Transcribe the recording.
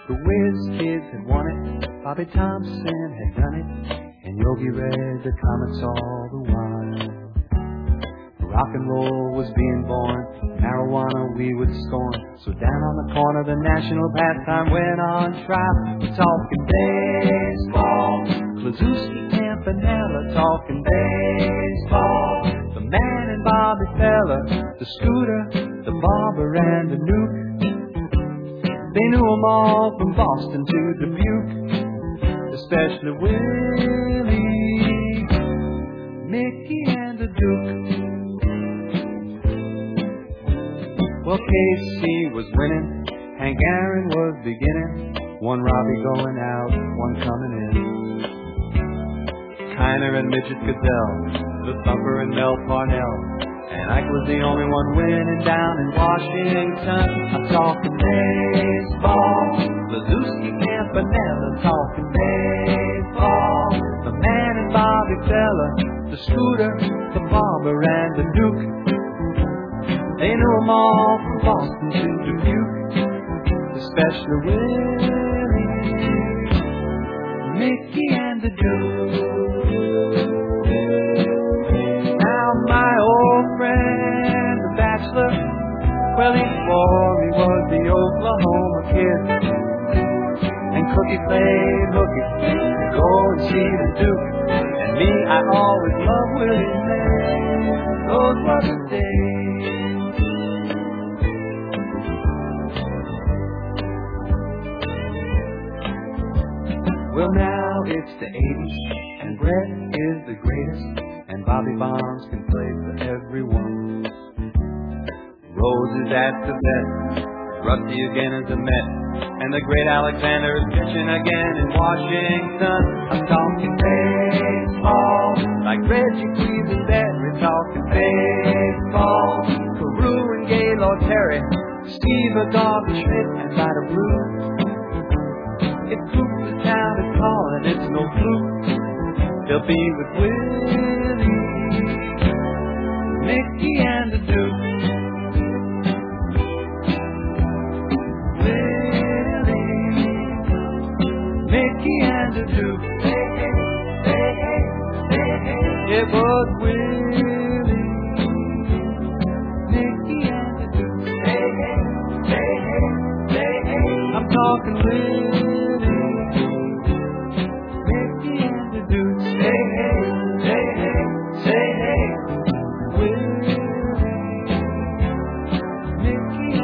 The Whiz Kids had won it, Bobby Thompson had done it, and Yogi read the comics all the while. Rock and roll was being born, marijuana we would scorn. So down on the corner the national pastime went on trial. We're talking baseball, Klazuski, Campanella, talking baseball. The Man and Bobby Fella, the Scooter, the Barber and the Nuke. They knew 'em all from Boston to Dubuque, especially Willie, Mickey and the Duke. Well, Casey was winning, Hank Aaron was beginning, one Robbie going out, one coming in. Kiner and Midget Goodell, the Thumper and Mel Parnell, and Ike was the only one winning down in Washington. I'm talking baseball, Klazuski, Campanella, talking baseball. The Man and Bobby Fella, the Scooter, the Barber and the Duke. They knew 'em all from Boston to Dubuque, especially Willie, Mickey and the Duke. Now my old friend, the bachelor, well he swore he was the Oklahoma Kid, and Cookie played hooky to go and see the Duke, and me, I always loved Willie's name. Those were the days. Well, now it's the 80s, and Brett is the greatest, and Bobby Bonds can play for everyone. Rose is at the best, Rusty again is a Met, and the great Alexander is pitching again in Washington. I'm talking baseball, like Reggie Cleveland dead. We're talking baseball, Carew and Gaylord Terry, Steve Garvey Schmidt and Vida Blue. If Cooper's town is calling, it's no fluke. They'll be with Willie, Mickey and the Duke. Willie, Mickey and the Duke. Hey, hey, hey, hey, hey, hey. It was Willie, Mickey and the Duke. Hey, hey, hey, hey, hey, hey. I'm talking Willie. Mickey